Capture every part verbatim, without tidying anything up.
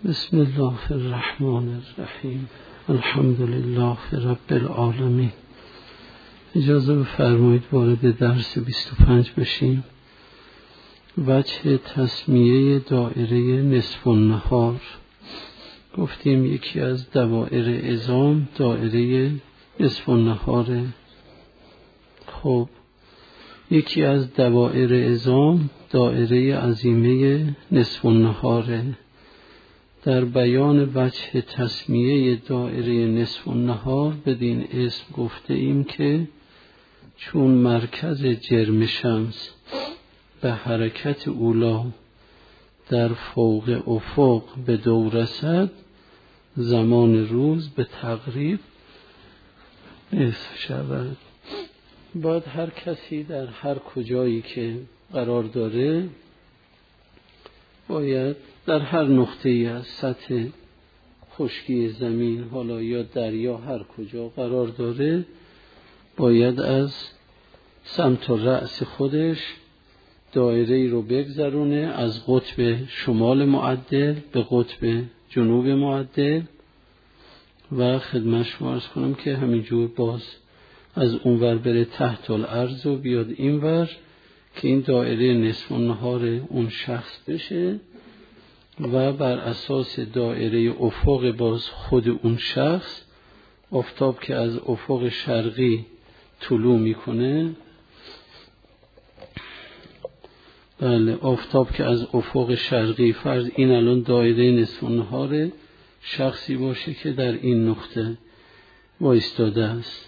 بسم الله الرحمن الرحیم. الحمد لله رب العالمین. اجازه بفرمایید وارد درس بیست و پنج بشیم. وجه تسمیه دایره نصف النهار. گفتیم یکی از دوائر عظام دایره نصف النهاره. خب یکی از دوائر عظام دایره عظیمه نصف النهاره. در بیان وجه تسمیه دایره نصف النهار بدین اسم گفته ایم که چون مرکز جرم شمس به حرکت اولا در فوق افق به دو رسد، زمان روز به تقریب نصف شود. باید هر کسی در هر کجایی که قرار داره باید در هر نقطه‌ای از سطح خشکی زمین، حالا یا دریا، هر کجا قرار داره باید از سمت و رأس خودش دایره‌ای رو بگذرونه از قطب شمال معدل به قطب جنوب معدل و خدمت شما عرض کنم که همینجور باز از اونور بره تحت الارض و بیاد اینور که این دایره نصف النهار اون شخص بشه و بر اساس دایره افق باز خود اون شخص، آفتاب که از افق شرقی طلوع میکنه، بله آفتاب که از افق شرقی، فرض این الان دایره نصف النهار شخصی باشه که در این نقطه وایستاده است،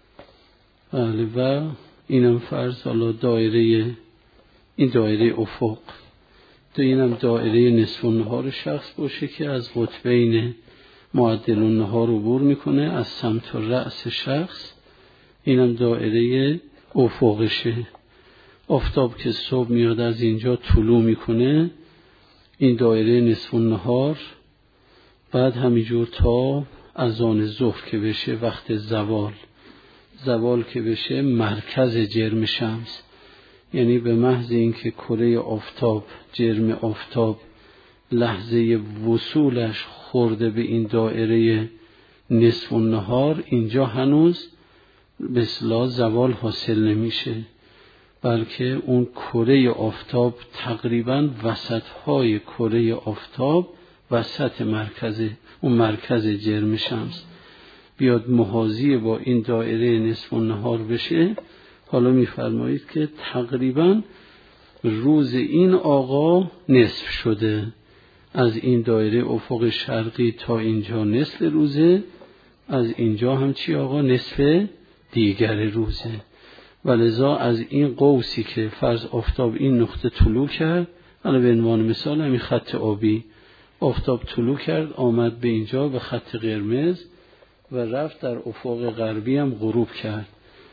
بله و اینم فرض حالا دایره، این دایره افق، تو اینم دایره نصف النهار شخص باشه که از قطبین معدل النهار عبور میکنه از سمت و رأس شخص، اینم دایره افقشه. آفتاب که صبح میاد از اینجا طلوع میکنه، این دایره نصف النهار، بعد همینجور تا اذان ظهر که بشه وقت زوال، زوال که بشه مرکز جرم شمس، یعنی به محض اینکه کره آفتاب، جرم آفتاب لحظه وصولش خورده به این دایره نصف النهار، اینجا هنوز به اصطلاح زوال حاصل نمیشه، بلکه اون کره آفتاب تقریبا وسطهای کره آفتاب، وسط مرکز اون مرکز جرم شمس بیاد محاذی با این دایره نصف النهار بشه. حالا میفرمایید که تقریبا روز این آقا نصف شده، از این دایره افق شرقی تا اینجا نصف روزه، از اینجا هم چی آقا نصف دیگر روزه. ولذا از این قوسی که فرض آفتاب این نقطه طلوع کرد، الان به عنوان مثال همین خط آبی، آفتاب طلوع کرد آمد به اینجا به خط قرمز و رفت در افق غربی هم غروب کرد،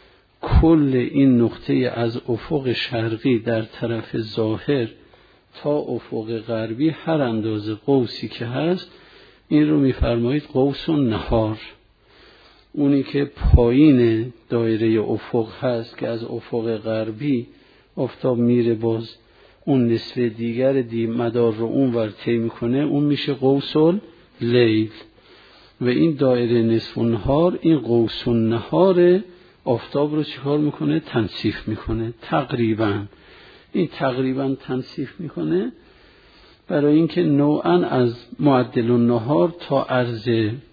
کل این نقطه از افق شرقی در طرف ظاهر تا افق غربی هر اندازه قوسی که هست، این رو میفرمایید قوس النهار. اونی که پایین دایره افق هست که از افق غربی آفتاب میره باز اون نصف دیگر دی مدار رو اون ور طی میکنه، اون میشه قوس اللیل. و این دایره نصف النهار، این قوس النهار آفتاب رو چیکار میکنه؟ تنصیف میکنه. تقریبا این تقریبا تنصیف میکنه برای اینکه نوعا از معدل النهار تا عرض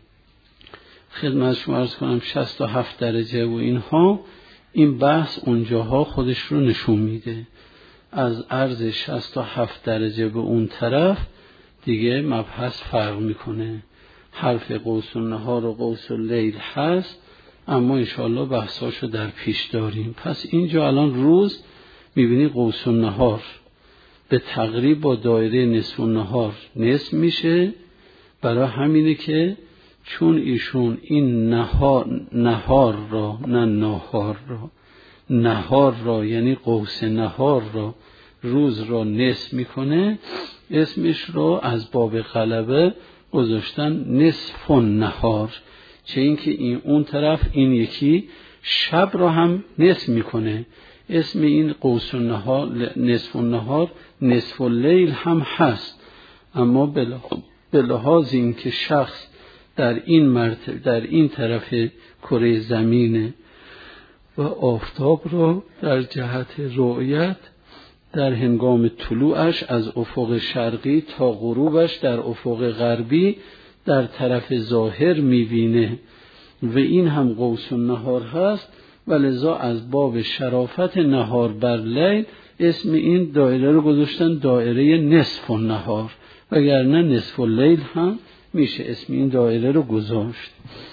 خدمت شما عرض کنم شصت و هفت درجه و اینها، این بحث اونجاها خودش رو نشون میده. از عرض شصت و هفت درجه به اون طرف دیگه مبحث فرق میکنه. حرف قوس النهار و قوس اللیل هست، اما انشاءالله بحثاشو در پیش داریم. پس اینجا الان روز میبینی قوس النهار به تقریب با دایره نصف النهار نصف میشه، برای همینه که چون ایشون این نهار, نهار را نه نهار را نهار را یعنی قوس نهار را روز را نصف میکنه، اسمش را از باب غلبه گذاشتن نصف النهار، چه اینکه این اون طرف این یکی شب را هم نصف میکنه، اسم این قوس النهار نصف النهار نصف اللیل هم هست، اما بلا به لحاظ این که شخص در این مرتبه در این طرف کره زمینه و آفتاب را در جهت رؤیت در هنگام طلوعش از افق شرقی تا غروبش در افق غربی در طرف ظاهر می‌بینه و این هم قوس النهار هست و لذا از باب شرافت نهار بر لیل اسم این دایره رو گذاشتن دایره نصف النهار، وگرنه نصف اللیل هم میشه اسم این دایره رو گذاشت.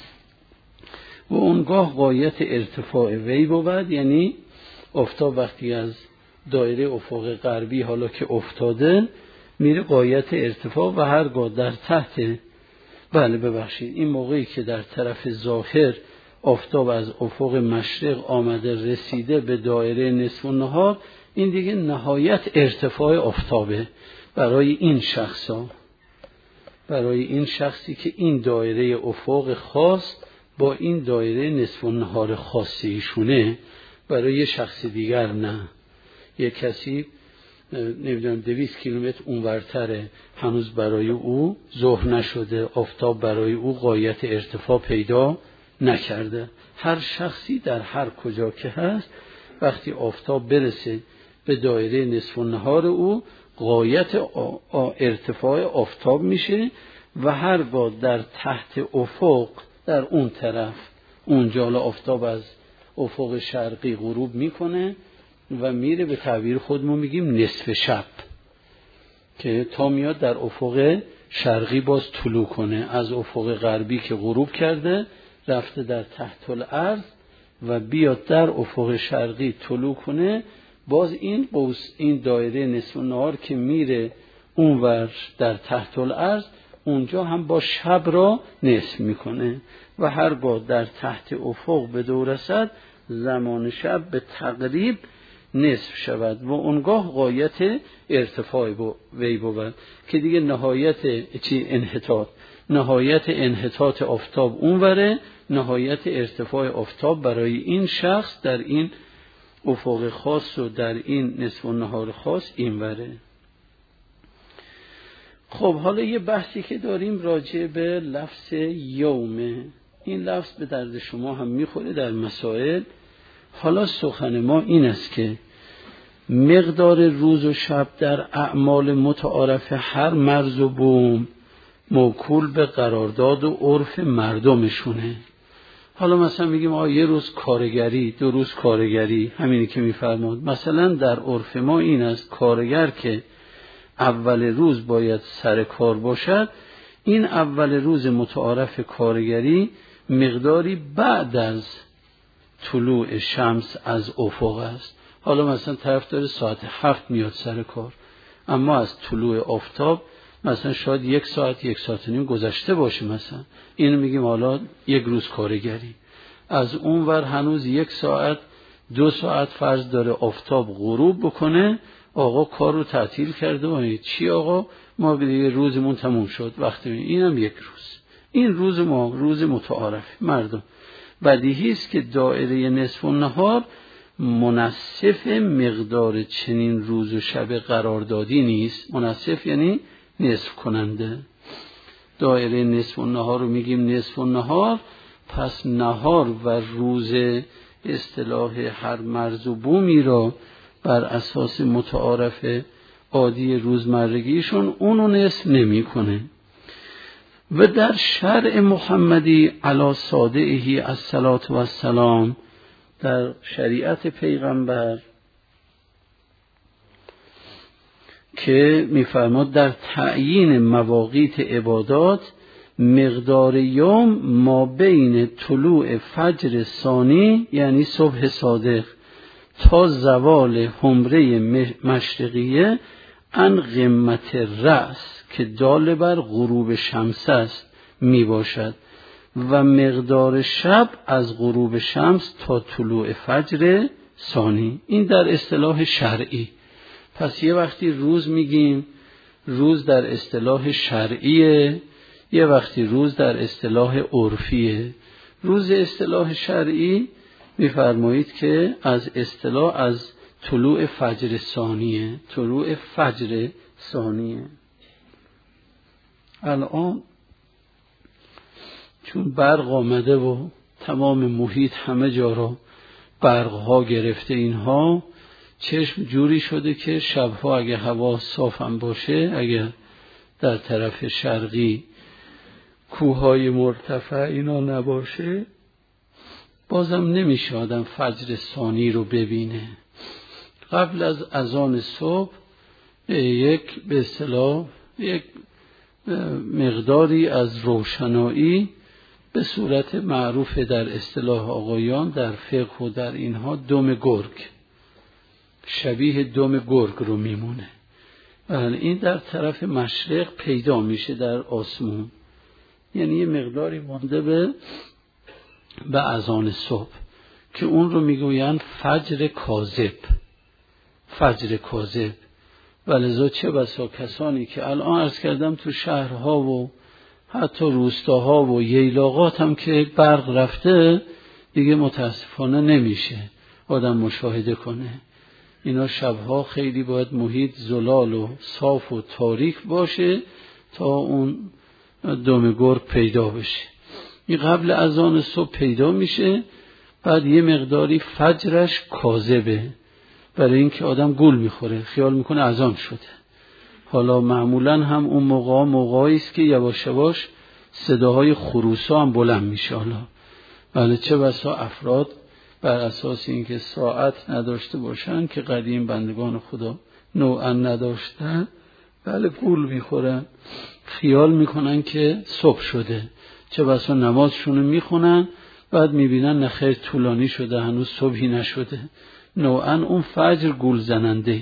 و اونگاه غایت ارتفاع وی بود، یعنی آفتاب وقتی از دایره افق غربی حالا که افتاده میره غایت ارتفاع و هرگاه در تحت بله ببخشید این موقعی که در طرف ظاهر آفتاب از افق مشرق آمده رسیده به دایره نصف النهار، این دیگه نهایت ارتفاع آفتابه برای این شخصا، برای این شخصی که این دایره افق خاص با این دایره نصف النهار خاص ایشونه، برای یه شخص دیگر نه. یه کسی نمیدونم دویست کیلومتر اونورتره، هنوز برای او ظهر نشده، آفتاب برای او غایت ارتفاع پیدا نکرده. هر شخصی در هر کجا که هست وقتی آفتاب برسه به دایره نصف النهار او غایت ارتفاع آفتاب میشه و هرگاه در تحت افق در اون طرف اونجا آفتاب از افق شرقی غروب میکنه و میره به تعبیر خودمون میگیم نصف شب که تا میاد در افق شرقی باز طلوع کنه، از افق غربی که غروب کرده رفته در تحت الارض و بیاد در افق شرقی طلوع کنه، باز این قوس این دایره نصف النهار که میره اونور در تحت الارض اونجا هم با شب را نصف میکنه و هرگاه در تحت افق به دور رسد زمان شب به تقریب نصف شود و اونگاه غایت ارتفاع وی بود که دیگه نهایت چی انحطاط نهایت انحطاط آفتاب اونوره، نهایت ارتفاع آفتاب برای این شخص در این افق خاص و در این نصف النهار خاص اینوره. خب حالا یه بحثی که داریم راجع به لفظ یومه، این لفظ به درد شما هم میخوره در مسائل. حالا سخن ما این است که مقدار روز و شب در اعمال متعارف هر مرز و بوم موکول به قرارداد و عرف مردمشونه. حالا مثلا میگیم آه یه روز کارگری، دو روز کارگری، همینی که میفرماد. مثلا در عرف ما این است کارگر که اول روز باید سر کار باشد، این اول روز متعارف کارگری مقداری بعد از طلوع شمس از افق است. حالا مثلا طرف داره ساعت هفت میاد سر کار، اما از طلوع آفتاب مثلا شاید یک ساعت یک ساعت و نیم گذشته باشه، مثلا اینو میگیم حالا یک روز کارگری. از اون ور هنوز یک ساعت دو ساعت فرض داره آفتاب غروب بکنه، آقا کار رو تعطیل کرده و چی آقا ما دیگه روزمون تموم شد وقتی اینم یک روز. این روز ما روز متعارف مردم. بدیهی است که دایره نصف النهار منصف مقدار چنین روز و شب قراردادی نیست. منصف یعنی نصف کننده. دایره نصف النهار رو میگیم نصف النهار، پس نهار و روز اصطلاح هر مرز و بومی را بر اساس متعارف عادی روزمرگیشون اونو نصف نمی کنه. و در شرع محمدی علی صادقه الصلاة و السلام، در شریعت پیغمبر که میفرماد در تعیین مواقیت عبادات مقدار یوم ما بین طلوع فجر ثانی یعنی صبح صادق تا زوال حمره مشرقیه ان قمت رأس که دال بر غروب شمس است می باشد و مقدار شب از غروب شمس تا طلوع فجر ثانی. این در اصطلاح شرعی. پس یه وقتی روز میگیم روز در اصطلاح شرعیه، یه وقتی روز در اصطلاح عرفیه. روز اصطلاح شرعی میفرمایید که از اصطلاح از طلوع فجر ثانیه، طلوع فجر ثانیه. الان چون برق آمده و تمام محیط همه جا رو برقها گرفته، اینها چشم جوری شده که شبها اگه هوا صاف هم باشه، اگه در طرف شرقی کوههای مرتفع اینا نباشه، بازم نمیشه آدم فجر ثانی رو ببینه. قبل از اذان صبح یک به اصطلاح یک مقداری از روشنایی به صورت معروف در اصطلاح آقایان در فقه و در اینها دم گرگ، شبیه دم گرگ رو میمونه. این در طرف مشرق پیدا میشه در آسمون، یعنی یه مقداری مانده به به اذان صبح که اون رو میگویند فجر کاذب، فجر کاذب. ولذا چه بسا کسانی که الان عرض کردم تو شهرها و حتی روستاها و ییلاقات هم که برق رفته، دیگه متاسفانه نمیشه آدم مشاهده کنه. اینا شبها خیلی باید محیط زلال و صاف و تاریک باشه تا اون دم گرگ پیدا بشه. این قبل اذان صبح پیدا میشه، بعد یه مقداری فجرش کاذبه، برای اینکه آدم گول میخوره، خیال میکنه اذان شده. حالا معمولا هم اون موقع موقعی است که یواش یواش صداهای خروسا هم بلند میشه. حالا بله چه بسا افراد بر اساس اینکه ساعت نداشته باشن که قدیم بندگان خدا نوعا نداشتن، بله گول میخورن، خیال میکنن که صبح شده، چه بسا نمازشون رو میخونن، بعد میبینن نخیر طولانی شده، هنوز صبحی نشده. نوعا اون فجر گول زننده.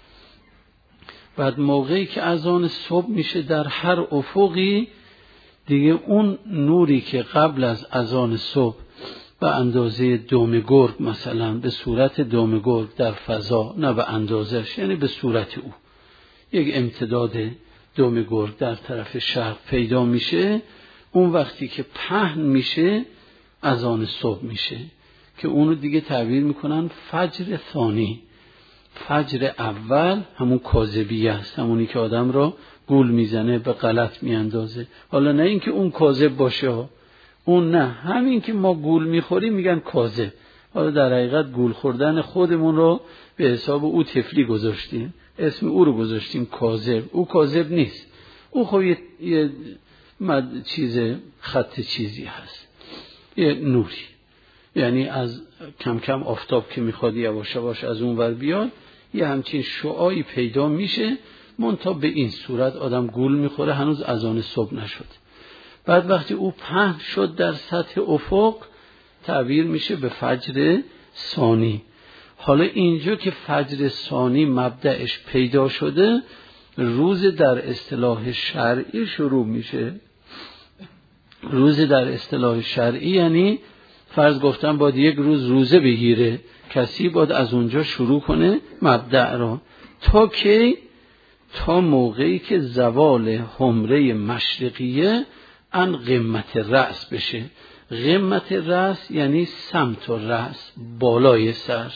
بعد موقعی که اذان صبح میشه در هر افقی، دیگه اون نوری که قبل از اذان صبح به اندازه دم گرگ، مثلا به صورت دم گرگ در فضا، نه به اندازهش، یعنی به صورت او یک امتداد دم گرگ در طرف شرق پیدا میشه، اون وقتی که پهن میشه اذان صبح میشه که اونو دیگه تعبیر میکنن فجر ثانی. فجر اول همون کاذبیه است، همونی که آدم را گول میزنه، به غلط میاندازه. حالا نه اینکه اون کاذب باشه، اون نه، همین که ما گول میخوریم میگن کاذب. حالا در حقیقت گول خوردن خودمون رو به حساب او طفلی گذاشتیم، اسم او رو گذاشتیم کاذب. او کاذب نیست، او خب یه, یه مد چیز خط چیزی هست، یه نوری، یعنی از کم کم آفتاب که میخواد یواش یواش از اون ور بیاد، یه همچین شعاعی پیدا میشه، منتها به این صورت آدم گول میخوره، هنوز اذان صبح نشد. بعد وقتی او پهن شد در سطح افق، تعبیر میشه به فجر ثانی. حالا اینجا که فجر ثانی مبدأش پیدا شده، روز در اصطلاح شرعی شروع میشه. روز در اصطلاح شرعی یعنی فرض گفتن باید یک روز روزه بگیره، کسی باید از اونجا شروع کنه مبدأ را، تا که تا موقعی که زوال حمره مشرقیه ان قمت رأس بشه. قمت رأس یعنی سمت رأس، بالای سر.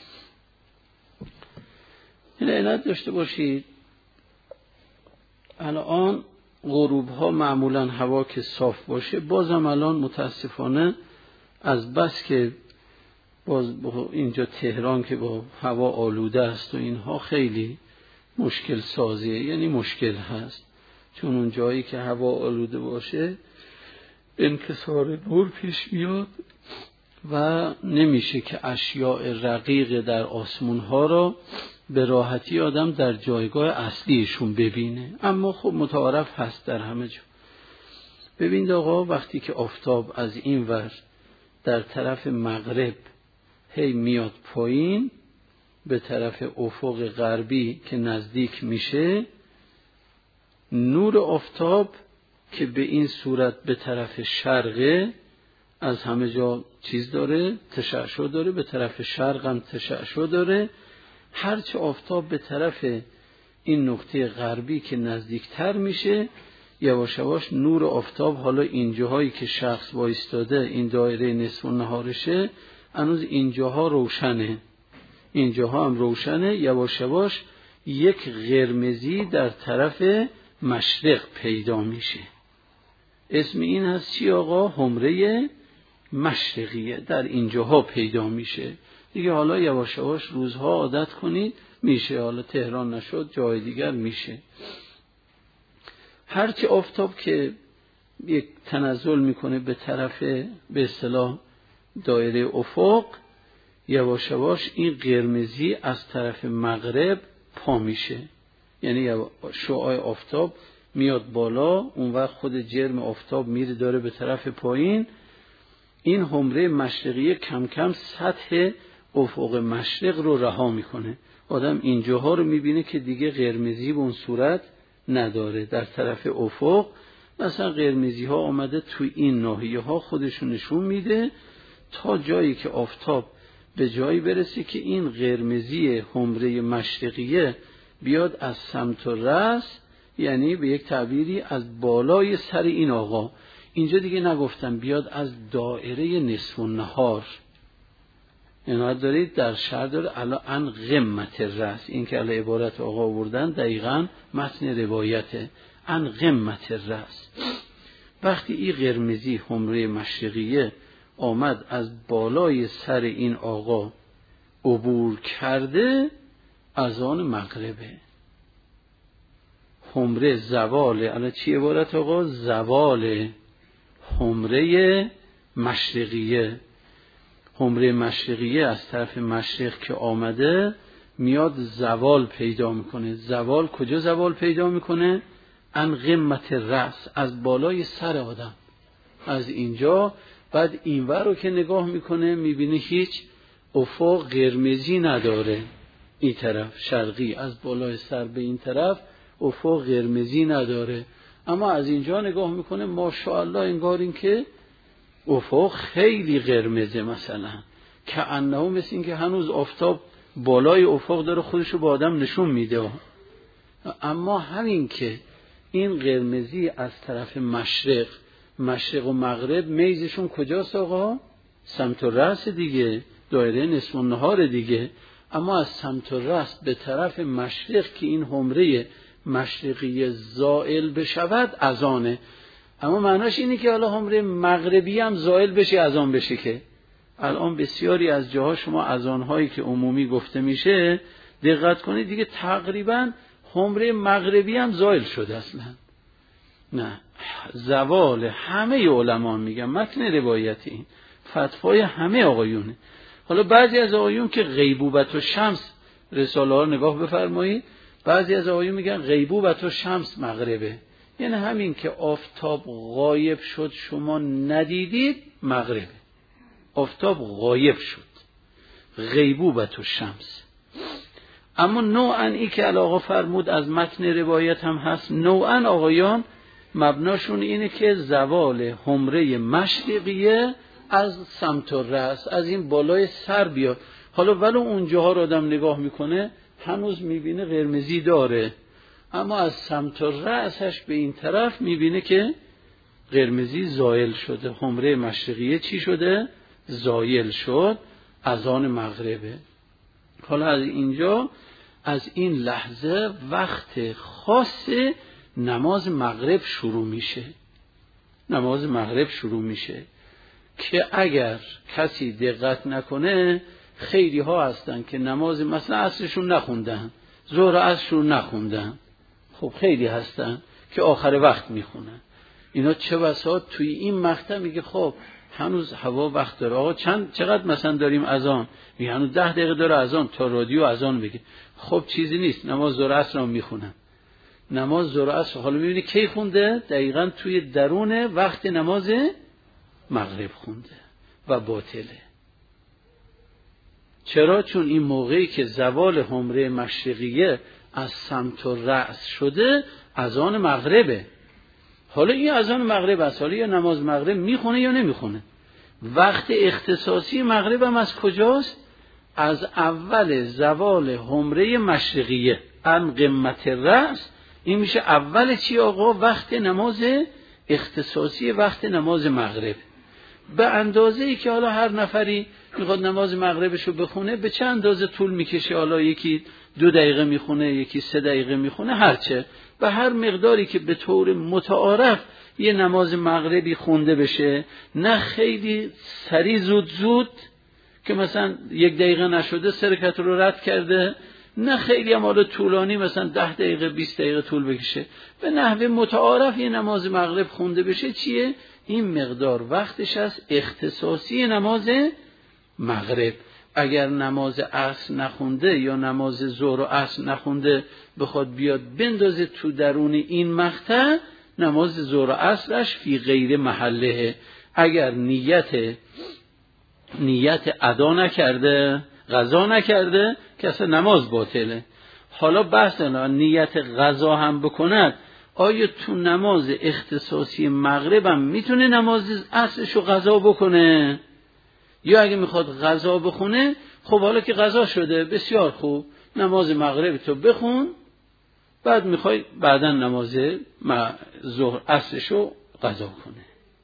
این علت داشته باشید الان غروب ها معمولا هوا که صاف باشه، بازم الان متاسفانه از بس که باز اینجا تهران که با هوا آلوده است و اینها خیلی مشکل سازیه، یعنی مشکل هست، چون اون جایی که هوا آلوده باشه انکسار نور پیش میاد و نمیشه که اشیاء رقیق در آسمون ها را به راحتی آدم در جایگاه اصلیشون ببینه. اما خب متعارف هست در همه جا. ببینید آقا، وقتی که آفتاب از این ور در طرف مغرب هی میاد پایین به طرف افق غربی که نزدیک میشه، نور آفتاب که به این صورت به طرف شرقه، از همه جا چیز داره، تشعشع داره، به طرف شرق هم تشعشع داره. هرچه آفتاب به طرف این نقطه غربی که نزدیکتر میشه، یواش یواش نور آفتاب، حالا اینجاهایی که شخص وایستاده این دایره نصف النهارشه، هنوز اینجاها روشنه، اینجاها هم روشنه، یواش یواش یک قرمزی در طرف مشرق پیدا میشه. اسم این هست چی آقا؟ حمره مشرقیه. در اینجاها پیدا میشه دیگه. حالا یواش یواش روزها عادت کنید میشه. حالا تهران نشد جای دیگر میشه. هرچی آفتاب که یک تنزل میکنه به طرف به اصطلاح دایره افق، یواش یواش این قرمزی از طرف مغرب پا میشه. یعنی شعاع آفتاب میاد بالا، اون وقت خود جرم آفتاب میره داره به طرف پایین. این حمره مشرقیه کم کم سطح افق مشرق رو رها میکنه. آدم اینجاها رو میبینه که دیگه قرمزی به اون صورت نداره. در طرف افق مثلا قرمزی ها آمده توی این ناحیه ها خودشون نشون میده تا جایی که آفتاب به جایی برسه که این قرمزی حمره مشرقیه بیاد از سمت رأس، یعنی به یک تعبیری از بالای سر این آقا. اینجا دیگه نگفتم بیاد از دایره نصف النهار. عنایت دارید در شرح داره الا ان قمت الرأس. این که الا عبارت آقا آوردن دقیقاً متن روایته. ان قمت الرأس. وقتی این قرمزی حمره مشرقیه آمد از بالای سر این آقا عبور کرده، اذان مغربه. حمره زواله. الان چی عبارت آقا؟ زواله حمره مشرقیه. حمره مشرقیه از طرف مشرق که آمده میاد زوال پیدا میکنه. زوال کجا زوال پیدا میکنه؟ ان قمت الرأس، از بالای سر آدم. از اینجا بعد اینور رو که نگاه میکنه میبینه هیچ افق قرمزی نداره. این طرف شرقی از بالای سر به این طرف افق قرمزی نداره. اما از اینجا نگاه میکنه ماشاءالله انگار این که افق خیلی قرمزه، مثلا که انه مثل این که هنوز آفتاب بالای افق داره خودشو با آدم نشون میده. اما همین که این قرمزی از طرف مشرق مشرق و مغرب میزشون کجاست آقا؟ سمت رأس دیگه، دایره نصف النهار دیگه. اما از سمت رأس به طرف مشرق که این حمره مشرقی زائل بشود اذانه. اما معناش اینه که حالا حمره مغربی هم زائل بشه اذان بشه، که الان بسیاری از جاها شما اذانهایی که عمومی گفته میشه دقت کنید دیگه تقریبا حمره مغربی هم زائل شده اصلا. نه، زوال همه علما میگن، متن روایتی این فتوای همه آقایونه. حالا بعضی از آقایون که غیبوبت و شمس رساله ها نگاه بفرمایید، بعضی از آقایون میگن غیبوبت و شمس مغربه، یعنی همین که آفتاب غایب شد شما ندیدید مغربه. آفتاب غایب شد غیبوبت و شمس. اما نوعاً ای که آقا فرمود از متن روایت هم هست، نوعاً آقایان مبناشون اینه که زوال حمره مشرقیه از سمت رأس، از این بالای سر بیاد. حالا ولو اونجاها رو آدم نگاه میکنه هنوز میبینه قرمزی داره، اما از سمت رأسش به این طرف میبینه که قرمزی زائل شده. حمره مشرقیه چی شده؟ زائل شد، اذان مغربه. حالا از اینجا از این لحظه وقت خاص نماز مغرب شروع میشه. نماز مغرب شروع میشه که اگر کسی دقت نکنه خیلی ها هستن که نماز مثلا عصرشون نخوندن، ظهر عصرشون نخوندن. خب خیلی هستن که آخر وقت میخونن. اینا چه بسا توی این مقطع میگه خب هنوز هوا وقت داره، آقا چند چقدر مثلا داریم اذان، میگه هنوز ده دقیقه داره اذان، تا رادیو اذان بگه. خب چیزی نیست، نماز ظهر عصر هم میخونن. نماز ظهر عصر حالا میبینی کی خونده؟ دقیقاً توی درون وقت نماز مغرب خونده و باطله. چرا؟ چون این موقعی که زوال حمره مشرقیه از سمت و رأس شده اذان مغربه. حالا این اذان مغرب است، حالا یا نماز مغرب میخونه یا نمیخونه. وقت اختصاصی مغرب هم از کجاست؟ از اول زوال حمره مشرقیه ان قمت الرأس. این میشه اول چی آقا؟ وقت نماز اختصاصی، وقت نماز مغرب. به اندازه‌ای که حالا هر نفری میخواد نماز مغربشو بخونه به چند اندازه طول میکشه، حالا یکی دو دقیقه میخونه، یکی سه دقیقه میخونه، هرچه به هر مقداری که به طور متعارف یه نماز مغربی خونده بشه، نه خیلی سریع زود زود که مثلا یک دقیقه نشده سه رکعت رو رد کرده، نه خیلی هم حالا طولانی مثلا ده دقیقه بیست دقیقه طول بکشه، به نحو متعارف یه نماز مغرب خونده بشه. چیه؟ این مقدار وقتش از اختصاصی نماز مغرب. اگر نماز عصر نخونده یا نماز ظهر و عصر نخونده بخواد بیاد بندازه تو درون این مقطع، نماز ظهر و عصرش فی غیر محله. اگر نیت نیت ادا نکرده، قضا نکرده، که اصلا نماز باطله. حالا بحث نیت قضا هم بکند، آیا تو نماز اختصاصی مغرب هم میتونه نماز عصرشو قضا بکنه؟ یا اگه میخواد قضا بخونه، خب حالا که قضا شده بسیار خوب، نماز مغرب تو بخون، بعد میخوای بعدا نماز ظهر عصرشو قضا کنه.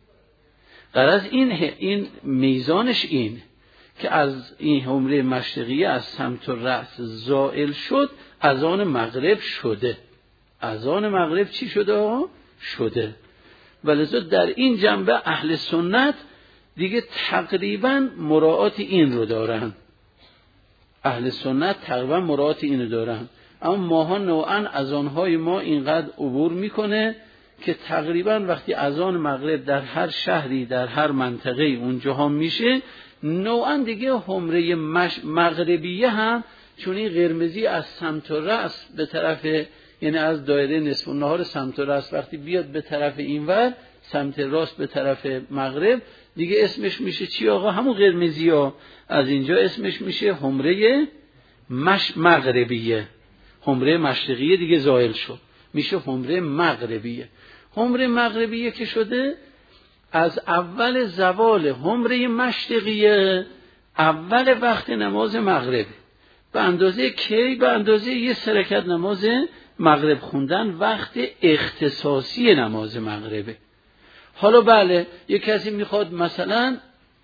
غرض این این میزانش این که از این حمره مشرقیه از سمت و رأس زائل شد، اذان مغرب شده. اذان مغرب چی شده؟ شده. ولذا در این جنبه اهل سنت دیگه تقریبا مراعات این رو دارن. اهل سنت تقریبا مراعات این رو دارن. اما ماها نوعا اذانهای ما اینقدر عبور میکنه که تقریبا وقتی اذان مغرب در هر شهری در هر منطقه اونجاها میشه، نوعا دیگه حمره مغربیه هم چون این قرمزی از سمت و رأس به طرف، یعنی از دایره نصف النهار سمت و رأس وقتی بیاد به طرف اینور سمت راست به طرف مغرب، دیگه اسمش میشه چی آقا؟ همون قرمزی ها. از اینجا اسمش میشه حمره مش مغربیه. حمره مشرقیه دیگه زائل شد، میشه حمره مغربیه. حمره مغربیه که شده، از اول زوال حمره مشرقیه اول وقت نماز مغرب، به اندازه کی؟ به اندازه یه سه رکعت نماز مغرب خوندن وقت اختصاصی نماز مغربه. حالا بله، یک کسی میخواد مثلا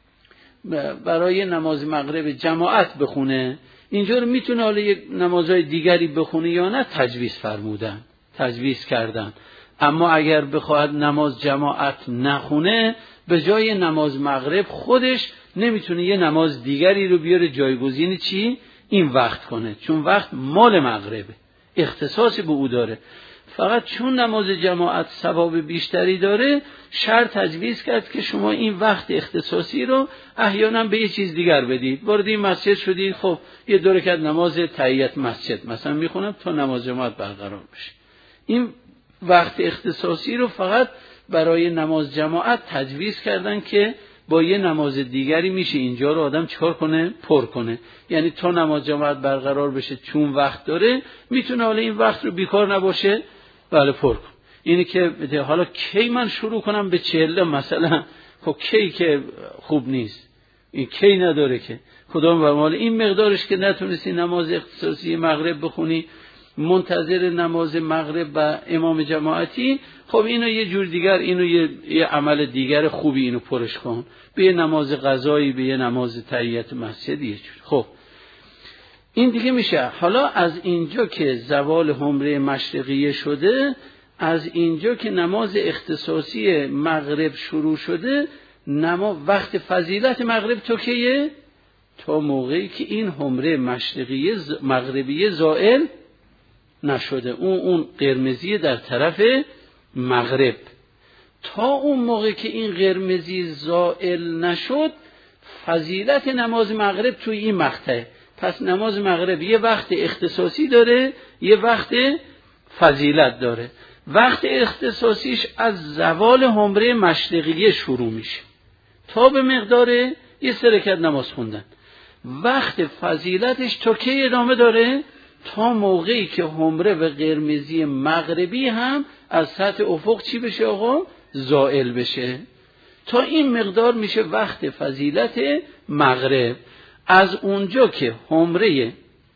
برای نماز مغرب جماعت بخونه، اینجا رو میتونه حالا یک نمازهای دیگری بخونه یا نه، تجویز فرمودن، تجویز کردن. اما اگر بخواهد نماز جماعت نخونه، به جای نماز مغرب خودش نمیتونه یه نماز دیگری رو بیاره جایگزین چی؟ این وقت کنه، چون وقت مال مغربه، اختصاصی به او داره. فقط چون نماز جماعت ثواب بیشتری داره، شرع تجویز کرد که شما این وقت اختصاصی رو احیانا به یه چیز دیگر بدید. وارد این مسجد شدید، خب یه دو رکعت نماز تحیت مسجد مثلا میخونم تا نماز جماعت برقرار بشه. این وقت اختصاصی رو فقط برای نماز جماعت تجویز کردن که با یه نماز دیگری میشه اینجا رو آدم چکار کنه؟ پر کنه. یعنی تا نماز جماعت برقرار بشه، چون وقت داره، میتونه حالا این وقت رو بیکار نباشه، بله پر کن. اینی که حالا کی من شروع کنم به چهله مثلا، خب کی که خوب نیست، این کی نداره که خدام برمال این مقدارش که نتونستی نماز اختصاصی مغرب بخونی، منتظر نماز مغرب و امام جماعتی، خب اینو یه جور دیگر، اینو یه, یه عمل دیگر خوبی اینو پرش کن، به یه نماز قضایی، به یه نماز تحیت مسجد، یه جور. خب این دیگه میشه. حالا از اینجا که زوال حمره مشرقیه شده، از اینجا که نماز اختصاصی مغرب شروع شده، نماز وقت فضیلت مغرب تو کیه؟ تا موقعی که این حمره مشرقیه مغربیه زائل نشده، اون اون قرمزی در طرف مغرب. تا اون موقع که این قرمزی زائل نشد، فضیلت نماز مغرب توی این مقطع. پس نماز مغرب یه وقت اختصاصی داره، یه وقت فضیلت داره. وقت اختصاصیش از زوال حمره مشرقیه شروع میشه تا به مقدار یه سه رکعت نماز خوندن. وقت فضیلتش تا کی ادامه داره؟ تا موقعی که حمره و قرمزی مغربی هم از سطح افق چی بشه آقا؟ زائل بشه. تا این مقدار میشه وقت فضیلت مغرب. از اونجا که حمره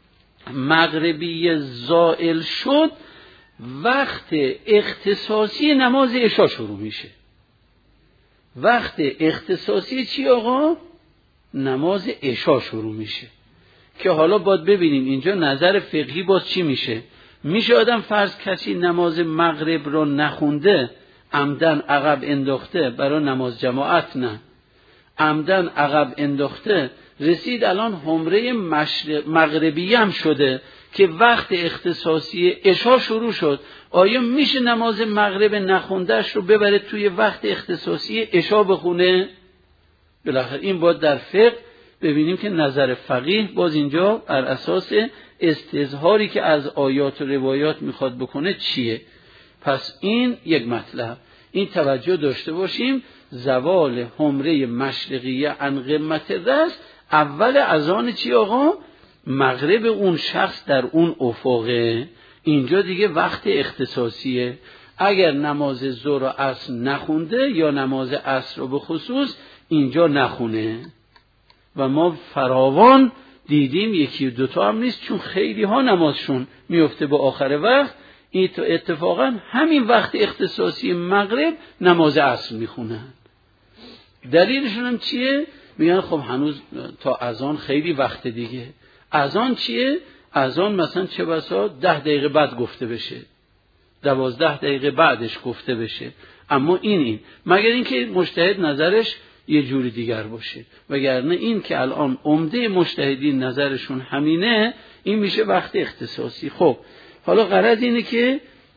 مغربی زائل شد، وقت اختصاصی نماز عشا شروع میشه. وقت اختصاصی چی آقا؟ نماز عشا شروع میشه، که حالا باید ببینیم اینجا نظر فقهی باز چی میشه. میشه آدم فرض کسی نماز مغرب رو نخونده، عمدن عقب انداخته، برای نماز جماعت نه، عمدن عقب انداخته، رسید الان حمره مغربی هم شده که وقت اختصاصی عشا شروع شد، آیا میشه نماز مغرب نخوندهش رو ببره توی وقت اختصاصی عشا بخونه؟ بالاخره این باید در فقه ببینیم که نظر فقیه باز اینجا بر اساس استظهاری که از آیات و روایات میخواد بکنه چیه. پس این یک مطلب، این توجه داشته باشیم زوال حمره مشرقیه عن قمت رأس اول اذان چی آقا؟ مغرب اون شخص در اون افقه. اینجا دیگه وقت اختصاصیه. اگر نماز ظهر و عصر نخونده یا نماز عصر رو به خصوص اینجا نخونه، و ما فراوان دیدیم، یکی دوتا هم نیست، چون خیلی ها نمازشون میفته به آخر وقت، این اتفاقا همین وقت اختصاصی مغرب نماز عصر میخونن. دلیلشون هم چیه؟ میگن خب هنوز تا اذان خیلی وقت دیگه. اذان چیه؟ اذان مثلا چه بسا ده دقیقه بعد گفته بشه، دوازده دقیقه بعدش گفته بشه، اما این این مگر اینکه مجتهد نظرش یه جوری دیگر باشه، وگرنه این که الان عمده مجتهدین نظرشون همینه، این میشه وقت اختصاصی. خب حالا غرض اینه که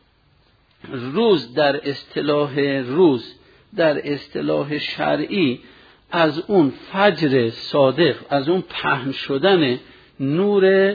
روز در اصطلاح روز در اصطلاح شرعی از اون فجر صادق، از اون پهن شدن نور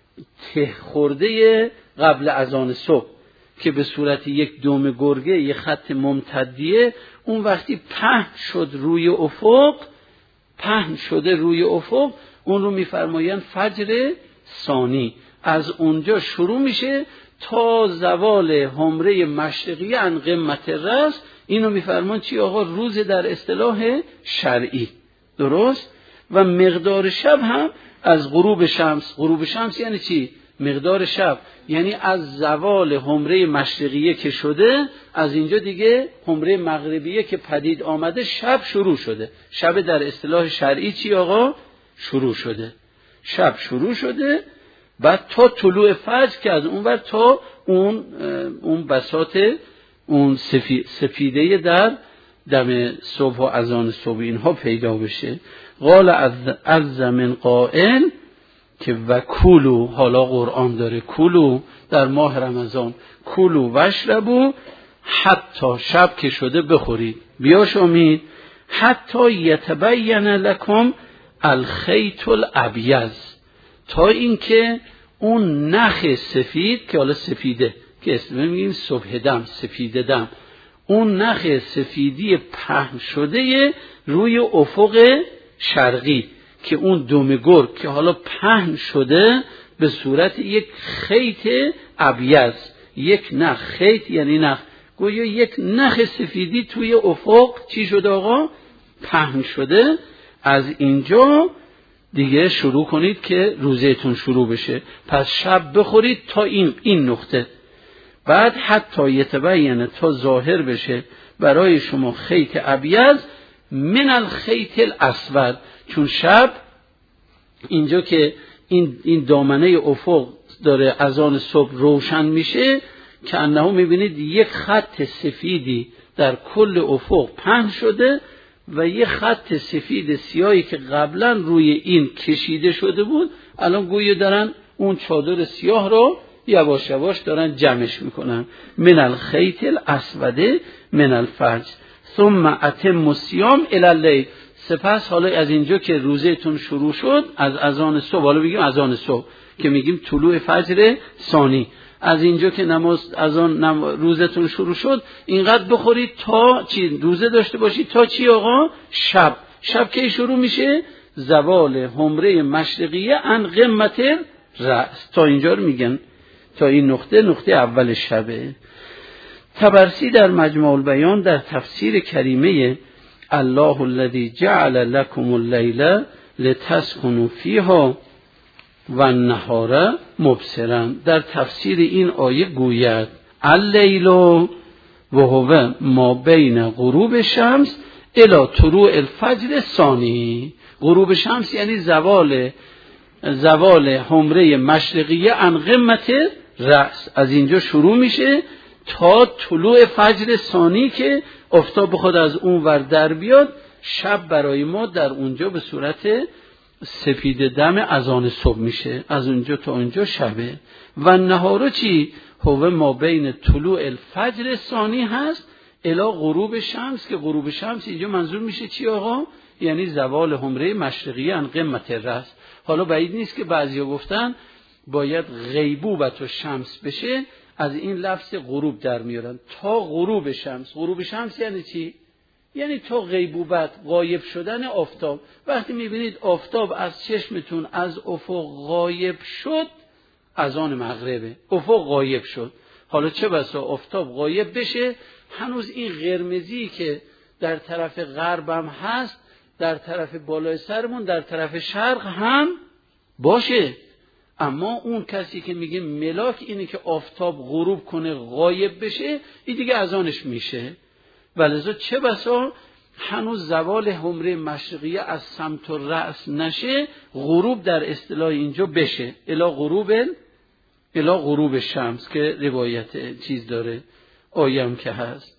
ته خورده قبل اذان صبح که به صورت یک دم گرگه، یک خط ممتدیه، اون وقتی پهن شد روی افق، پهن شده روی افق، اون رو میفرمایند فجر ثانی. از اونجا شروع میشه تا زوال حمره مشرقی عن قمت رأس. اینو میفرمان چی آقا؟ روز در اصطلاح شرعی. درست؟ و مقدار شب هم از غروب شمس. غروب شمس یعنی چی؟ مقدار شب یعنی از زوال حمره مشرقیه که شده، از اینجا دیگه حمره مغربیه که پدید آمده، شب شروع شده. شب در اصطلاح شرعی چی آقا؟ شروع شده. شب شروع شده، بعد تا طلوع فجر که از اون ور تا اون اون بساط اون سفی سفیده در دم صبح و اذان صبح اینها پیدا بشه. قال از من قائل که و کولو، حالا قرآن داره کولو در ماه رمضان، کولو وشربو حتی شب که شده بخورید بیاشامید، حتی یتبین لکم الخیط الابیض، تا اینکه اون نخ سفید که حالا سفیده که اسمه میگیم صبح دم، سفید دم، اون نخ سفیدی پهن شده روی افق شرقی که اون دم گرگ که حالا پهن شده به صورت یک خیط ابیض، یک نخ، خیط یعنی نخ، گویا یک نخ سفیدی توی افق چی شده آقا؟ پهن شده. از اینجا دیگه شروع کنید که روزهتون شروع بشه. پس شب بخورید تا این این نقطه، بعد حتی یتبین، تا ظاهر بشه برای شما خیط ابیض من الخیط الاسود، چون شب اینجا که این این دامنه افق داره اذان صبح روشن میشه، که انه میبینید یک خط سفیدی در کل افق پهن شده و یک خط سفید سیاهی که قبلا روی این کشیده شده بود، الان گویا دارن اون چادر سیاه رو یواش یواش دارن جمعش میکنن. من الخیط الاسود من الفجر ثم اتم الصیام الی اللیل. سپس حالا از اینجا که روزتون شروع شد از اذان صبح، حالا بگیم اذان صبح که میگیم طلوع فجر ثانی، از اینجا که نماز اذان نم... روزتون شروع شد اینقدر بخورید تا چی روزه داشته باشید تا چی آقا؟ شب. شب که شروع میشه؟ زوال حمره مشرقیه عن قمت رأس. تا اینجا رو میگن، تا این نقطه نقطه اول شبه. طبرسی در مجموع البیان در تفسیر کریمه الله الذی جعل لكم الليل لتسكنوا فیها و النهار مبصرا، در تفسیر این آیه گوید اللیل و هو ما بین غروب شمس الی طلوع الفجر ثانی. غروب شمس یعنی زوال زوال حمره مشرقیه عن قمت رأس، از اینجا شروع میشه تا طلوع فجر ثانی که آفتاب خود از اون ور در بیاد. شب برای ما در اونجا به صورت سپید دم اذان صبح میشه، از اونجا تا اونجا شبه. و نهارو چی؟ هو ما بین طلوع الفجر ثانی هست الی غروب شمس، که غروب شمس اینجا منظور میشه چی آقا؟ یعنی زوال حمره مشرقیه عن قمت رأس. حالا بعید نیست که بعضیا گفتن باید غیبوبت و شمس بشه، از این لفظ غروب در میارن تا غروب شمس. غروب شمس یعنی چی؟ یعنی تا غیبوبت، غایب شدن آفتاب. وقتی میبینید آفتاب از چشمتون از افق غایب شد، اذان مغربه، افق غایب شد. حالا چه بسا آفتاب غایب بشه، هنوز این قرمزی که در طرف غربم هست در طرف بالای سرمون در طرف شرق هم باشه، اما اون کسی که میگه ملاک اینه که آفتاب غروب کنه غایب بشه، این دیگه اذانش میشه. ولذا چه بسا هنوز زوال حمره مشرقیه از سمت و رأس نشه، غروب در اصطلاح اینجا بشه الی غروب الی غروب شمس، که روایت چیز داره، آیم که هست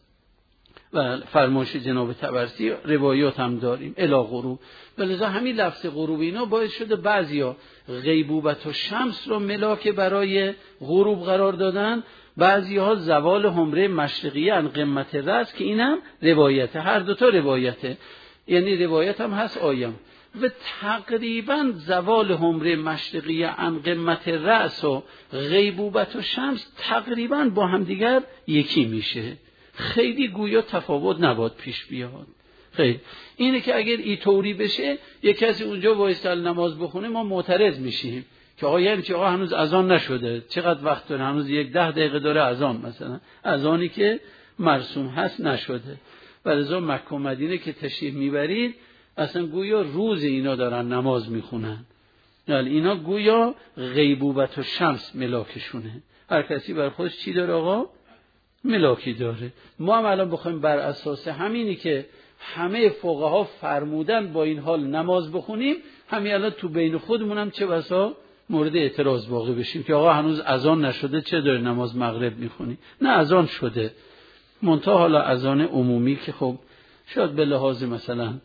و فرمایش جناب طبرسی روایات هم داریم الی غروب. ولذا همین لفظ غروب اینا باعث شده بعضیا غیبوبت و شمس رو ملاک برای غروب قرار دادن، بعضی ها زوال حمره مشرقیه عن قمت رأس، که اینم روایته، هر دوتا روایته، یعنی روایت هم هست آیم. و تقریبا زوال حمره مشرقیه عن قمت رأس و غیبوبت و شمس تقریبا با هم دیگر یکی میشه، خیلی گویا تفاوت نباد پیش بیاد. خیلی اینه که اگر ای طوری بشه یک کسی اونجا وایسال نماز بخونه ما معترض میشیم که آقا یعنی چه آقا هنوز اذان نشده، چقدر وقت داره، هنوز یک ده دقیقه داره اذان، مثلا اذانی که مرسوم هست نشده. ولذا مکه و مدینه که تشریف میبرید اصلا گویا روز اینا دارن نماز میخونن، یعنی اینا گویا غیبوبت و شمس ملاکشونه. هر کسی بر خودش چی داره آقا؟ ملاکی داره. ما هم الان بخوایم بر اساس همینی که همه فقها فرمودن با این حال نماز بخونیم، همین الان تو بین خودمون هم چه بسا مورد اعتراض واقع بشیم که آقا هنوز اذان نشده چه داره نماز مغرب میخونی؟ نه اذان شده، منتها حالا اذان عمومی که خب شاید به لحاظ مثلا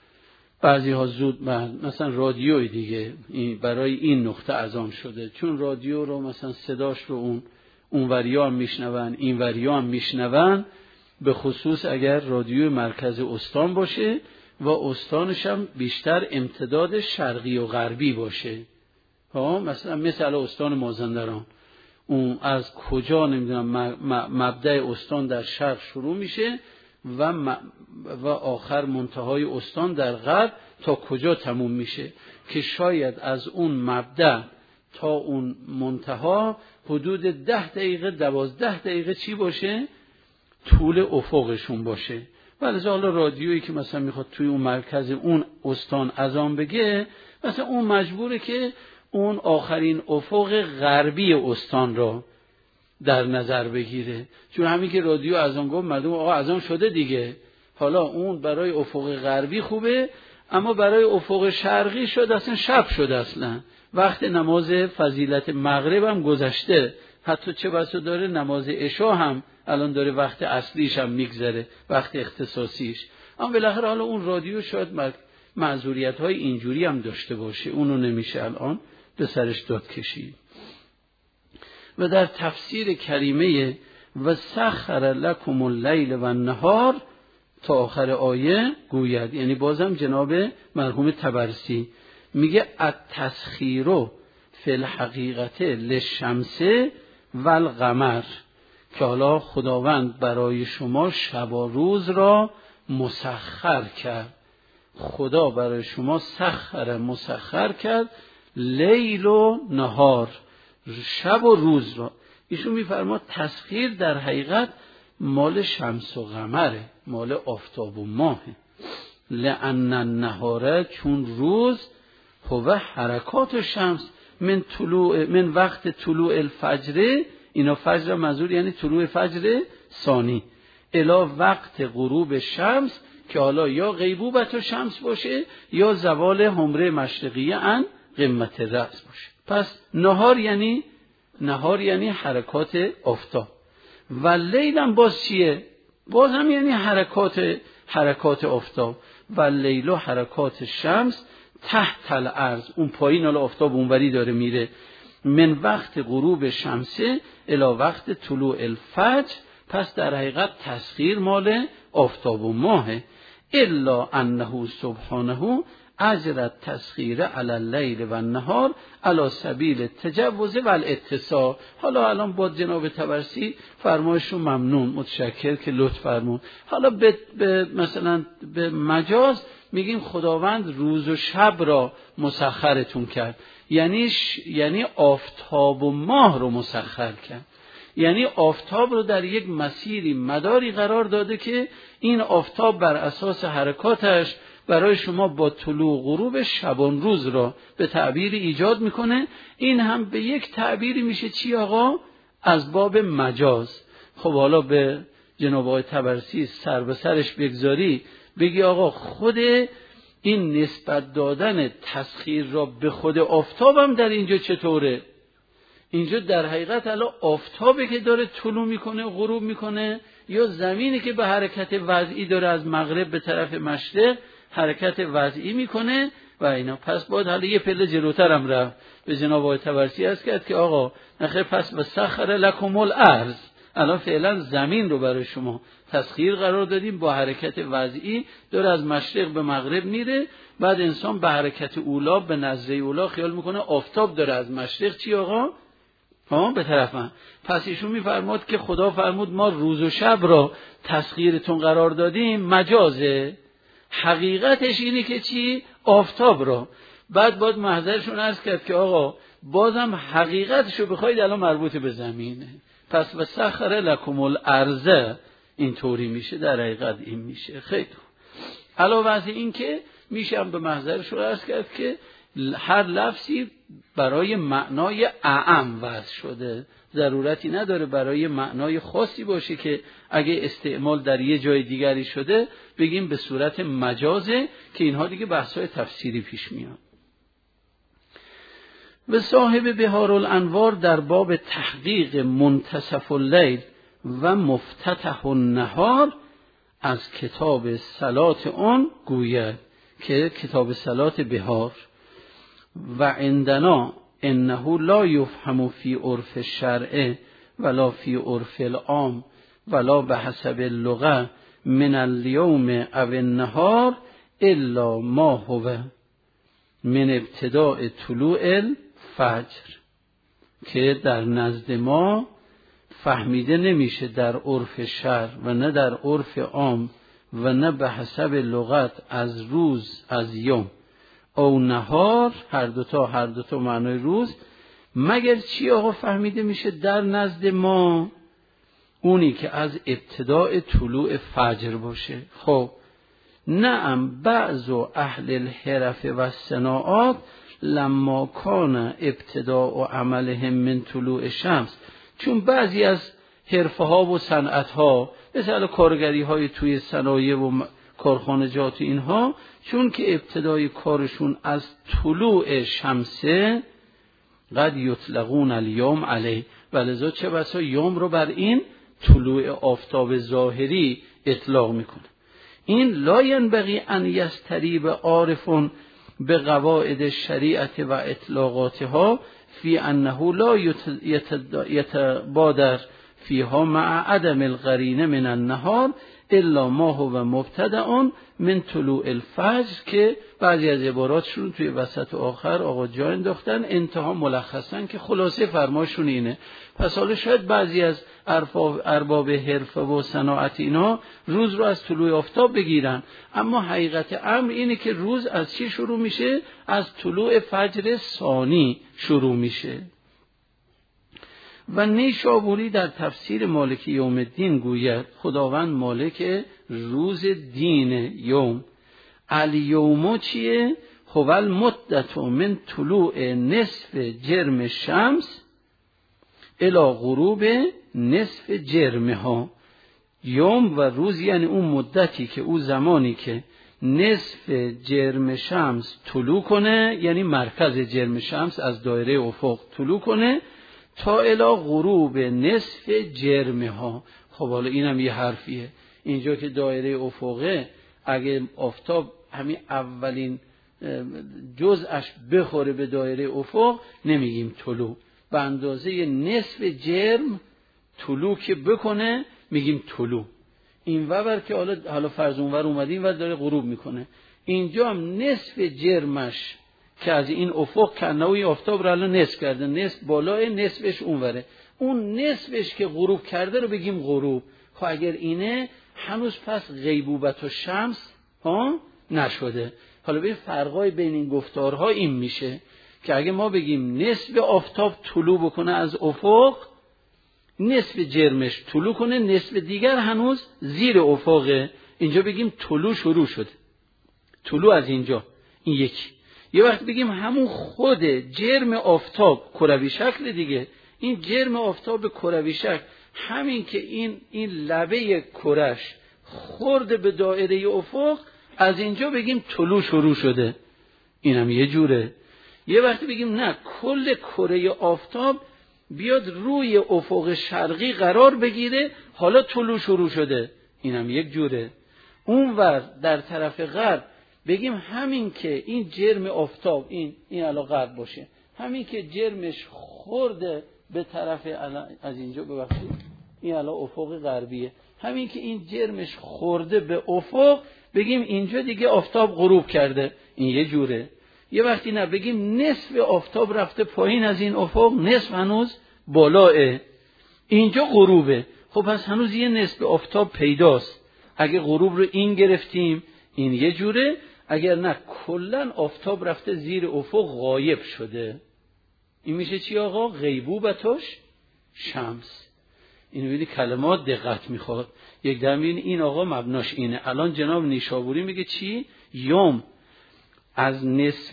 بعضی ها زود مثلا رادیوی دیگه این برای این نقطه اذان شده، چون رادیو رو مثلا صداش رو اون اونوریا هم میشنون این وریا هم میشنون، به خصوص اگر رادیو مرکز استان باشه و استانش هم بیشتر امتداد شرقی و غربی باشه. ها مثلا مثل استان مازندران، اون از کجا نمیدونم مبدأ استان در شرق شروع میشه و و آخر منتهای استان در غرب تا کجا تموم میشه، که شاید از اون مبدأ تا اون منتها حدود ده دقیقه دوازده دقیقه چی باشه؟ طول افقشون باشه. ولی حالا رادیویی که مثلا میخواد توی اون مرکز اون استان اذان بگه، مثلا اون مجبوره که اون آخرین افق غربی استان را در نظر بگیره، چون همین که رادیو اذان گفت مردم آقا اذان شده دیگه، حالا اون برای افق غربی خوبه، اما برای افق شرقی شد اصلا شب شد، اصلا وقت نماز فضیلت مغرب هم گذشته، حتی چه بسا داره نماز عشا هم الان داره وقت اصلیش هم میگذره، وقت اختصاصیش. اما بالاخره حالا اون رادیو شاید معذوریت های اینجوری هم داشته باشه، اونو نمیشه الان به سرش داد کشید. و در تفسیر کریمه و سخر لکم اللیل و النهار تا آخر آیه گوید، یعنی بازم جناب مرحوم طبرسی میگه التسخیر فی الحقیقت للشمس و القمر، که حالا خداوند برای شما شب و روز را مسخر کرد. خدا برای شما سخر مسخر کرد لیل و نهار، شب و روز را. ایشون میفرماد تسخیر در حقیقت مال شمس و قمره، مال آفتاب و ماهه. لأن النهار، چون روز هو حرکات شمس من طلوع من وقت طلوع الفجر، اینا فجر منظور یعنی طلوع فجر ثانی، الی وقت غروب شمس، که حالا یا غیبوبت و شمس باشه یا زوال حمره مشرقیه ان قمت رأس باشه. پس نهار یعنی نهار یعنی حرکات آفتاب و لیل هم باز چیه؟ باز هم یعنی حرکات حرکات آفتاب و لیل و حرکات شمس تحت الارض، اون پایین حالا آفتاب اونوری داره میره، من وقت غروب شمسه الی وقت طلوع الفجر. پس در حقیقت تسخیر مال آفتاب و ماهه. الا انه سبحانه اجرت تسخیر علی اللیل و النهار علی سبیل التجوز و الاتصال. حالا الان با جناب طبرسی فرمایشون ممنون، متشکر که لطف فرمون. حالا به, به مثلا به مجاز میگیم خداوند روز و شب را مسخرتون کرد، یعنی ش... یعنی آفتاب و ماه رو مسخر کرد، یعنی آفتاب رو در یک مسیری مداری قرار داده که این آفتاب بر اساس حرکاتش برای شما با طلوع غروب شبان روز را به تعبیر ایجاد میکنه. این هم به یک تعبیری میشه چی آقا؟ از باب مجاز. خب حالا به جناب آقای طبرسی سر به سرش بگذاری، بگی آقا خود این نسبت دادن تسخیر را به خود آفتاب هم در اینجا چطوره؟ اینجا در حقیقت الان آفتابی که داره طلوع میکنه غروب میکنه یا زمینی که به حرکت وضعی داره از مغرب به طرف مشرق حرکت وضعی میکنه و اینا. پس باید حالا یه پله جلوتر هم رفت، به جناب آقای طبرسی عرض کرد که آقا نخیر پس و سخر لکم الارض، الان فعلا زمین رو برای شما تسخیر قرار دادیم با حرکت وضعی، داره از مشرق به مغرب میره، بعد انسان به حرکت اولا به نظره اولا خیال میکنه آفتاب داره از مشرق چی آقا؟ ها به طرف من. پس ایشون میفرماد که خدا فرمود ما روز و شب را تسخیرتون قرار دادیم، مجازه، حقیقتش اینه که چی؟ آفتاب را. بعد باید محضرشون عرض کرد که آقا بازم حقیقتشو بخواید الان مربوط به زمینه، پس و سخر لکم الارض این طوری میشه، در حقیقت این میشه. خیلی علاوه از این که میشم به محضرشون عرض کرد که هر لفظی برای معنای اعم وضع شده، ضرورتی نداره برای معنای خاصی باشه که اگه استعمال در یه جای دیگری شده بگیم به صورت مجازه، که اینها دیگه بحث‌های تفسیری پیش میاد. و صاحب بهار الانوار در باب تحقیق منتصف اللیل و مفتتح النهار از کتاب صلات اون گوید که کتاب صلات بهار و عندنا انه لا یفهم فی عرف الشرع ولا فی عرف العام ولا بحسب اللغه من اليوم او النهار الا ما هو من ابتداء طلوع الفجر، که در نزد ما فهمیده نمیشه در عرف شرع و نه در عرف عام و نه به حسب لغت از روز از یوم او نهار، هر دوتا هر دوتا معنای روز، مگر چی آقا فهمیده میشه در نزد ما؟ اونی که از ابتداء طلوع فجر باشه. خب نعم بعض اهل الحرف و الصناعات لما کان ابتداء عملهم من طلوع شمس، چون بعضی از حرفه ها و صنعت ها مثل کارگری های توی صنایع و کارخانجات اینها، چون که ابتدای کارشون از طلوع شمسه قد یطلقون الیوم علیه، ولذا چه بسا یوم رو بر این طلوع آفتاب ظاهری اطلاق میکنه. این لا ینبغی ان یستریب عارفون به قواعد شریعت و اطلاقاتها فی انه لا یتبادر فیها مع عدم القرینه من النهار الا ما هو مبتدأ من طلوع الفجر، که بعضی از عباراتشون توی وسط و آخر آقا جا انداختن، انتها ملخصن که خلاصه فرمایشون اینه. پس حالا شاید بعضی از ارباب حرفه و صناعت اینا روز رو از طلوع آفتاب بگیرن، اما حقیقت امر اینه که روز از چی شروع میشه؟ از طلوع فجر ثانی شروع میشه. و نیشابوری در تفسیر مالک یوم الدین گوید خداوند مالک روز دین یوم. الیوم چیه؟ هو المدت من طلوع نصف جرم شمس الی غروب نصف جرمها. یوم و روز یعنی اون مدتی که اون زمانی که نصف جرم شمس طلوع کنه، یعنی مرکز جرم شمس از دایره افق طلوع کنه تا الی غروب نصف جرمه ها. خب حالا اینم یه حرفیه، اینجا که دایره افقه اگه آفتاب همین اولین جزءش بخوره به دایره افق نمیگیم طلوع، به اندازه نصف جرم طلوع که بکنه میگیم طلوع. این وبر که حالا حالا فرض اونور اومدیم و داره غروب میکنه، اینجا هم نصف جرمش که از این افق کنوی آفتاب رو الان نصف کرده، نصف بالای نصفش اونوره، اون نصفش که غروب کرده رو بگیم غروب. خب اگر اینه هنوز پس غیبوبت و شمس ها نشده. حالا به فرقای بین این گفتارها این میشه که اگه ما بگیم نصف آفتاب طلوع بکنه از افق، نصف جرمش طلوع کنه، نصف دیگر هنوز زیر افقه، اینجا بگیم طلوع شروع شده، طلوع از اینجا. این یکی. یه وقت بگیم همون خود جرم آفتاب کروی شکل دیگه، این جرم آفتاب کروی شکل همین که این این لبه کرش خورده به دایره افق، از اینجا بگیم طلوع شروع شده. اینم یه جوره. یه وقت بگیم نه، کل کره آفتاب بیاد روی افق شرقی قرار بگیره، حالا طلوع شروع شده. اینم یک جوره. اونور در طرف غرب بگیم همین که این جرم آفتاب این این علا غرب باشه، همین که جرمش خورده به طرف از اینجا ببخشید این علا افق غربیه، همین که این جرمش خورده به افق بگیم اینجا دیگه آفتاب غروب کرده. این یه جوره. یه وقتی نه بگیم نصف آفتاب رفته پایین از این افق، نصف هنوز بالاه، اینجا غروبه. خب پس هنوز یه نصف آفتاب پیداست. اگه غروب رو این گرفتیم این یه جوره، اگر نه کلن آفتاب رفته زیر افق غایب شده. این میشه چی آقا؟ غیبوبتش شمس. اینو ببینید کلمات دقت میخواد. یک دم ببینید این آقا مبناش اینه. الان جناب نیشابوری میگه چی؟ یوم از نصف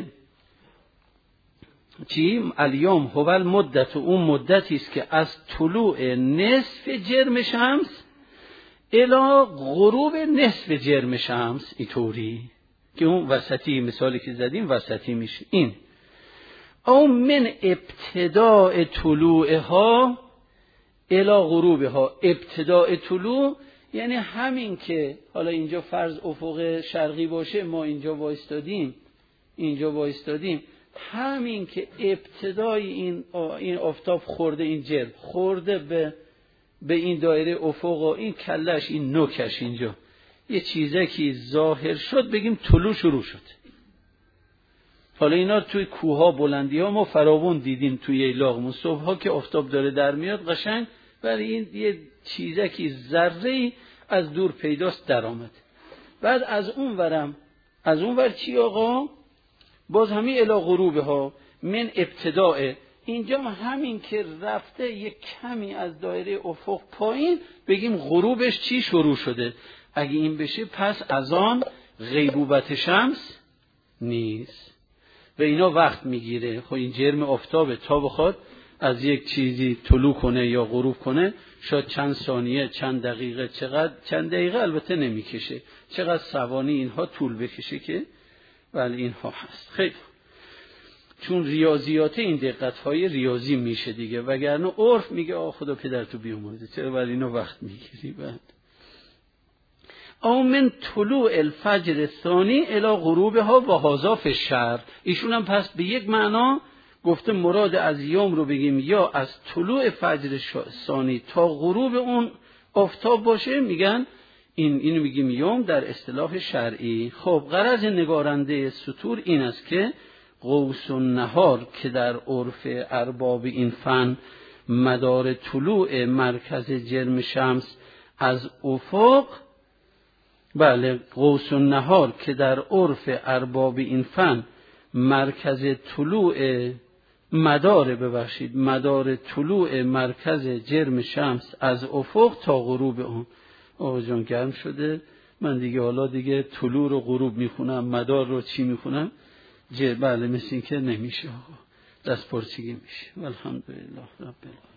چی؟ الیوم هو المدت، اون مدتی است که از طلوع نصف جرم شمس الی غروب نصف جرم شمس، اینطوری که اون وسطی مثالی که زدیم وسطی میشه. این او من ابتداء طلوعها الی غروبها. ابتداء طلوع یعنی همین که حالا اینجا فرض افق شرقی باشه، ما اینجا وایستادیم اینجا وایستادیم همین که ابتدای این این آفتاب خورده، این جرم خورده به به این دایره افق و این کلش این نوکش اینجا یه چیزه که ظاهر شد بگیم طلوع شروع شد. حالا اینا توی کوها بلندی ها ما فراوون دیدیم، توی ایلاقمون صبحها که آفتاب داره در میاد قشنگ، ولی این یه چیزه که ذره از دور پیداست در آمد. بعد از اون ورم از اون ور چی آقا؟ باز همین الی غروبه ها من ابتداء، اینجا همین که رفته یک کمی از دایره افق پایین بگیم غروبش چی شروع شده. اگه این بشه پس از آن غیبوبت شمس نیست و اینا وقت میگیره. خب این جرم آفتابه، تا بخواد از یک چیزی طلوع کنه یا غروب کنه شاید چند ثانیه، چند دقیقه، چقدر چند دقیقه البته نمیکشه، چقدر ثوانی اینها طول بکشه که ولی اینها هست. خیلی چون ریاضیات این دقت‌های ریاضی میشه دیگه، وگرنه عرف میگه آ خدا پدر تو بیامرزه چرا ولی اینو وقت میگیری. بعد او من طلوع الفجر الثانی الی غروبها و هذا فی الشرق. ایشون هم پس به یک معنا گفته مراد از یوم رو بگیم یا از طلوع فجر ثانی تا غروب اون آفتاب باشه، میگن این اینو میگیم یوم در اصطلاح شرعی. خب غرض نگارنده سطور این است که قوس النهار که در عرف ارباب این فن مدار طلوع مرکز جرم شمس از افق، بله قوس النهار که در عرف ارباب این فن مرکز طلوع مدار ببخشید مدار طلوع مرکز جرم شمس از افق تا غروب اون. آقا جان گرم شده، من دیگه حالا دیگه طلوع رو غروب میخونم، مدار رو چی میخونم؟ بله مثل این که نمیشه آقا، دست پرچگی میشه. الحمدلله رب العالمین.